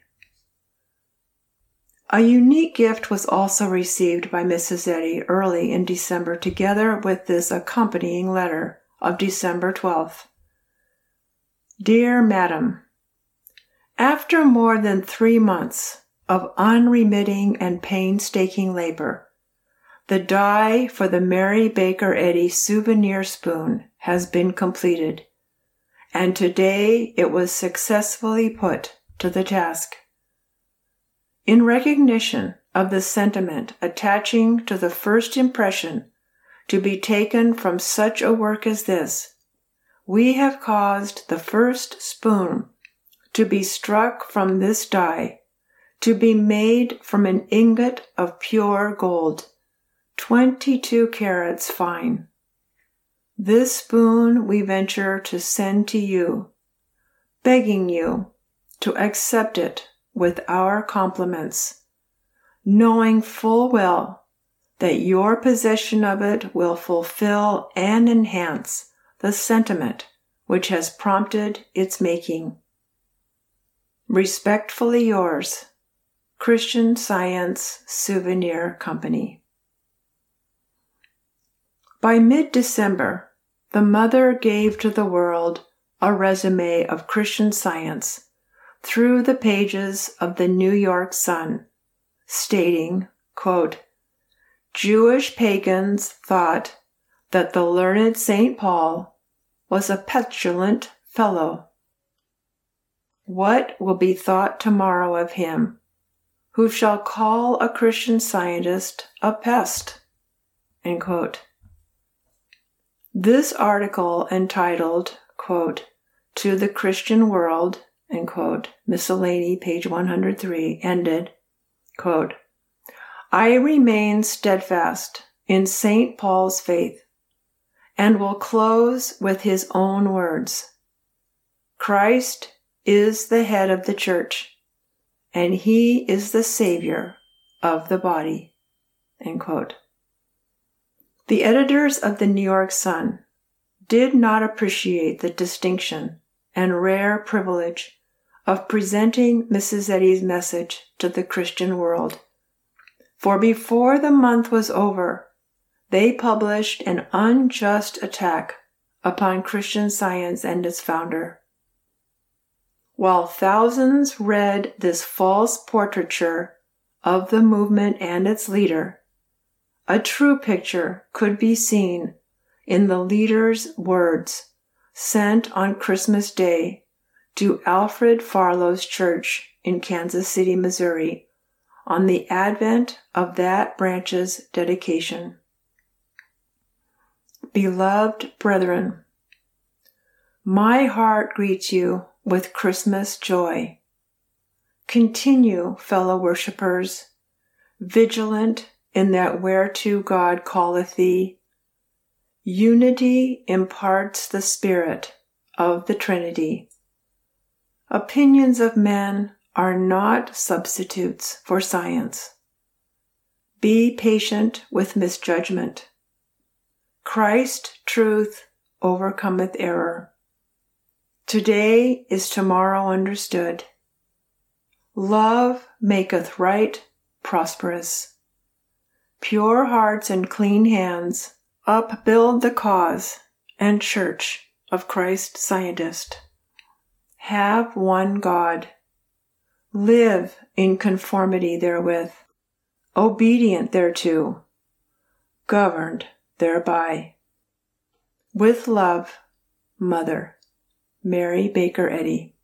A unique gift was also received by Missus Eddy early in December, together with this accompanying letter of December twelfth. Dear Madam, after more than three months of unremitting and painstaking labor, the die for the Mary Baker Eddy souvenir spoon has been completed, and today it was successfully put to the task. In recognition of the sentiment attaching to the first impression to be taken from such a work as this, we have caused the first spoon to be struck from this die, to be made from an ingot of pure gold, twenty-two carats fine. This spoon we venture to send to you, begging you to accept it with our compliments, knowing full well that your possession of it will fulfill and enhance the sentiment which has prompted its making. Respectfully yours, Christian Science Souvenir Company. By mid-December, the mother gave to the world a resume of Christian Science through the pages of the New York Sun, stating, quote, Jewish pagans thought that the learned Saint Paul was a petulant fellow. What will be thought tomorrow of him who shall call a Christian Scientist a pest? End quote. This article entitled, quote, To the Christian World, end quote, Miscellany, page one hundred three, ended, quote, I remain steadfast in Saint Paul's faith and will close with his own words. Christ is the head of the church, and he is the Savior of the body, end quote. The editors of the New York Sun did not appreciate the distinction and rare privilege of presenting Missus Eddy's message to the Christian world, for before the month was over, they published an unjust attack upon Christian Science and its founder. While thousands read this false portraiture of the movement and its leader, a true picture could be seen in the leader's words sent on Christmas Day to Alfred Farlow's church in Kansas City, Missouri, on the advent of that branch's dedication. Beloved brethren, my heart greets you with Christmas joy. Continue, fellow worshippers, vigilant in that whereto God calleth thee. Unity imparts the spirit of the Trinity. Opinions of men are not substitutes for science. Be patient with misjudgment. Christ truth overcometh error. Today is tomorrow understood. Love maketh right prosperous. Pure hearts and clean hands upbuild the cause and church of Christ Scientist. Have one God. Live in conformity therewith, obedient thereto, governed thereby. With love, Mother, Mary Baker Eddy.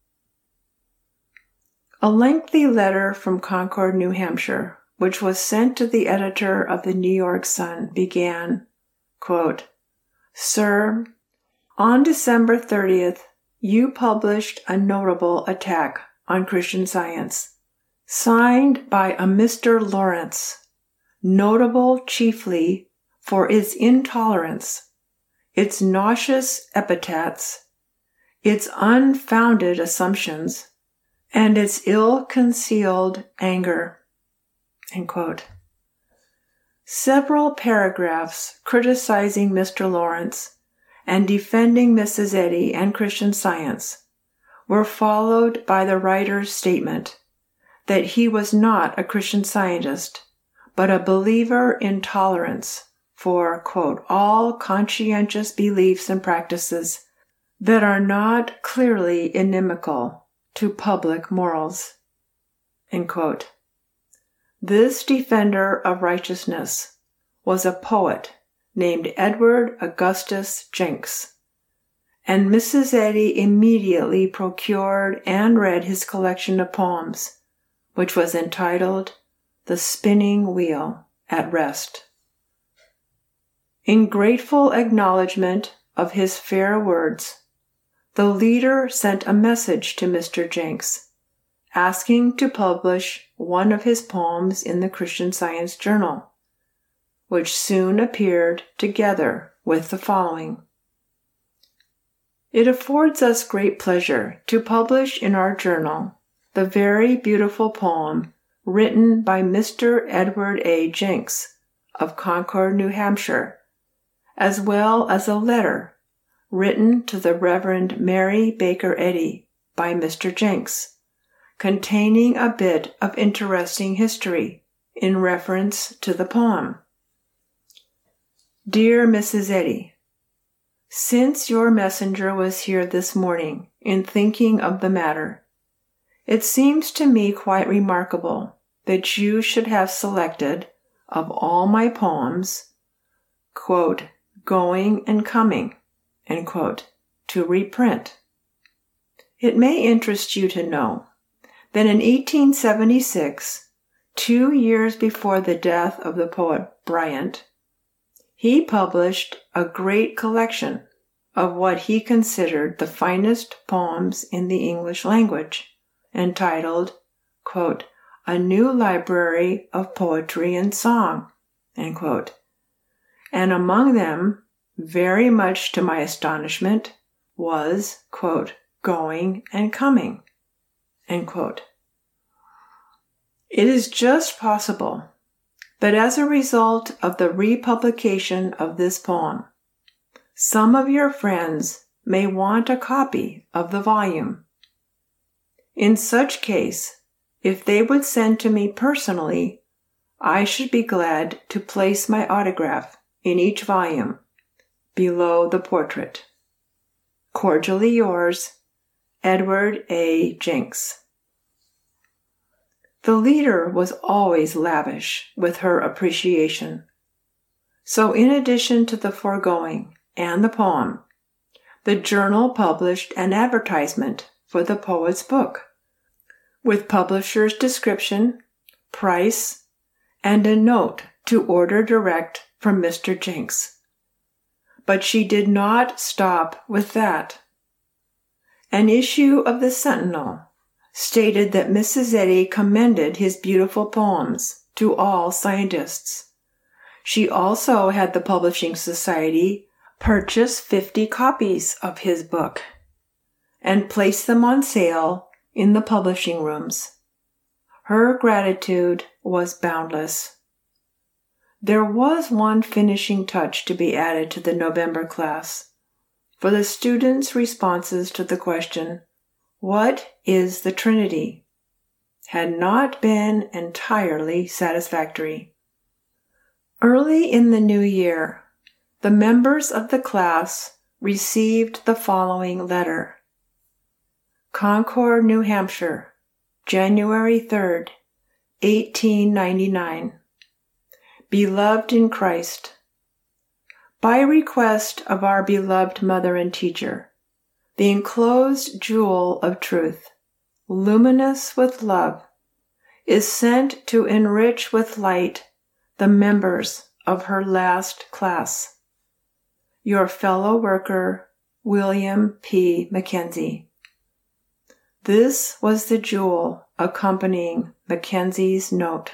A lengthy letter from Concord, New Hampshire, which was sent to the editor of the New York Sun, began, quote, Sir, on December thirtieth, you published a notable attack on Christian Science, signed by a Mister Lawrence, notable chiefly for its intolerance, its nauseous epithets, its unfounded assumptions, and its ill-concealed anger. End quote. Several paragraphs criticizing Mister Lawrence and defending Missus Eddy and Christian Science were followed by the writer's statement that he was not a Christian Scientist, but a believer in tolerance for, quote, all conscientious beliefs and practices that are not clearly inimical to public morals, end quote. This defender of righteousness was a poet named Edward Augustus Jenks, and Missus Eddy immediately procured and read his collection of poems, which was entitled The Spinning Wheel at Rest. In grateful acknowledgement of his fair words, the leader sent a message to Mister Jenks, asking to publish one of his poems in the Christian Science Journal, which soon appeared together with the following. It affords us great pleasure to publish in our journal the very beautiful poem written by Mister Edward A. Jenks of Concord, New Hampshire, as well as a letter written to the Reverend Mary Baker Eddy by Mister Jenks, containing a bit of interesting history in reference to the poem. Dear Missus Eddy, since your messenger was here this morning in thinking of the matter, it seems to me quite remarkable that you should have selected of all my poems, quote, going and coming, end quote, to reprint. It may interest you to know that in eighteen seventy-six, two years before the death of the poet Bryant, he published a great collection of what he considered the finest poems in the English language, entitled, quote, A New Library of Poetry and Song, end quote. And among them, very much to my astonishment, was, quote, going and coming, end quote. It is just possible that as a result of the republication of this poem, some of your friends may want a copy of the volume. In such case, if they would send to me personally, I should be glad to place my autograph in each volume below the portrait. Cordially yours, Edward A. Jenks. The leader was always lavish with her appreciation. So in addition to the foregoing and the poem, the journal published an advertisement for the poet's book, with publisher's description, price, and a note to order direct from Mister Jenks. But she did not stop with that. An issue of the Sentinel stated that Missus Eddy commended his beautiful poems to all scientists. She also had the Publishing Society purchase fifty copies of his book and place them on sale in the publishing rooms. Her gratitude was boundless. There was one finishing touch to be added to the November class, for the students' responses to the question, what is the Trinity, had not been entirely satisfactory. Early in the new year, the members of the class received the following letter. Concord, New Hampshire, January third, eighteen ninety-nine. Beloved in Christ, by request of our beloved mother and teacher, the enclosed jewel of truth, luminous with love, is sent to enrich with light the members of her last class. Your fellow worker, William P. Mackenzie. This was the jewel accompanying Mackenzie's note.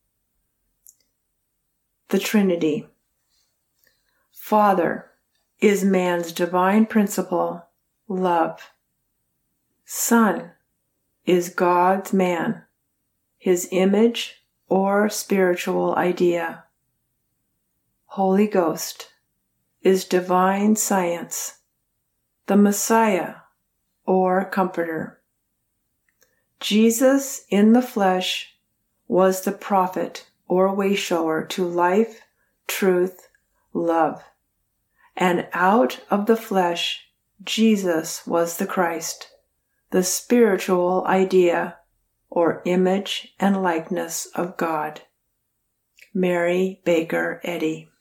The Trinity. Father is man's divine principle, love. Son is God's man, his image or spiritual idea. Holy Ghost is divine science, the Messiah or Comforter. Jesus in the flesh was the prophet or wayshower to life, truth, love. And out of the flesh, Jesus was the Christ, the spiritual idea or image and likeness of God. Mary Baker Eddy.